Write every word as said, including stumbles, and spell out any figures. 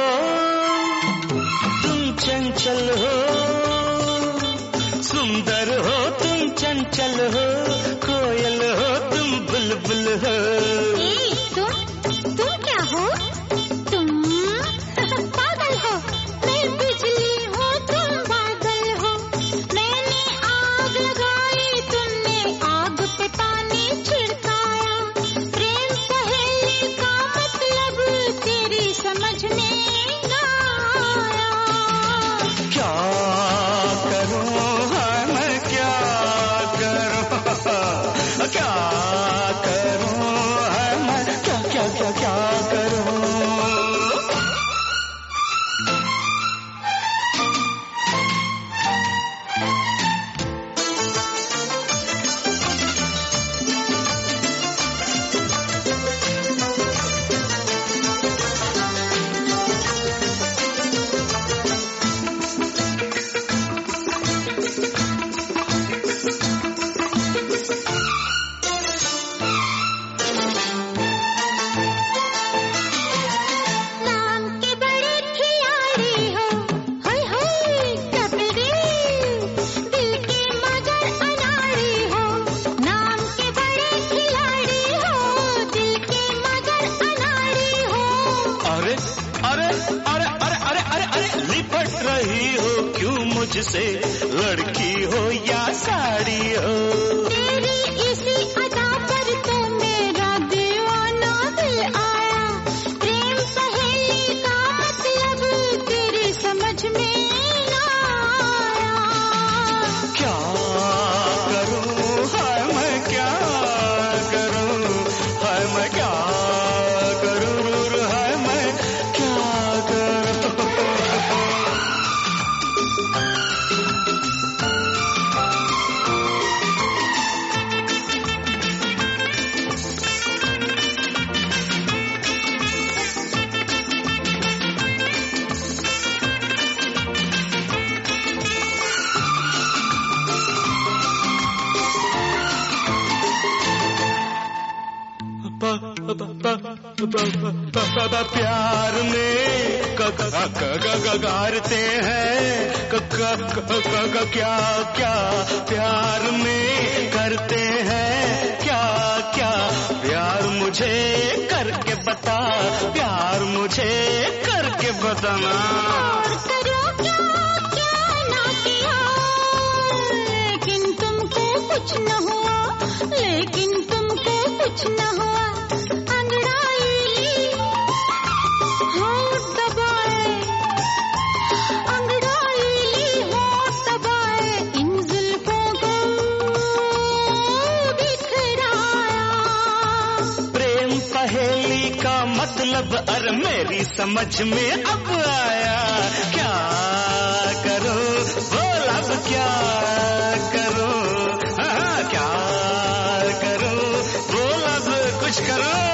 तुम चंचल हो, सुंदर हो तुम चंचल हो, कोयल हो तुम बुलबुल हो। ए, तुम तुम क्या हो? तुम पागल हो। मैं बिजली हूँ तुम बादल हो। मैंने आग लगाई तुमने आग पे पानी छिड़काया। प्रेम पहेली का मतलब तेरी समझ में ना आया। क्या करूं हाय मैं क्या करूं, क्या करूं हाय मैं क्या क्या क्या क्या करूं। मुझसे लड़की हो या साड़ी हो, तेरी इसी अदा पर तो मेरा दीवाना दिल आया। प्रेम पहेली का मतलब तेरी समझ में ना आया। क्या करूं हाय मैं क्या करूं, हाय मैं क्या करूं, हाय मैं क्या करूं। प्यार में गारते हैं क्या क्या, प्यार में करते हैं क्या क्या। प्यार मुझे करके बता, प्यार मुझे करके बताना। और करो क्या क्या ना किया, लेकिन तुमको कुछ न हुआ, लेकिन तुमको कुछ न हुआ। पहेली का मतलब अरे मेरी समझ में अब आया। क्या करो बोल अब क्या करो, हाँ क्या करो बोल अब कुछ करो।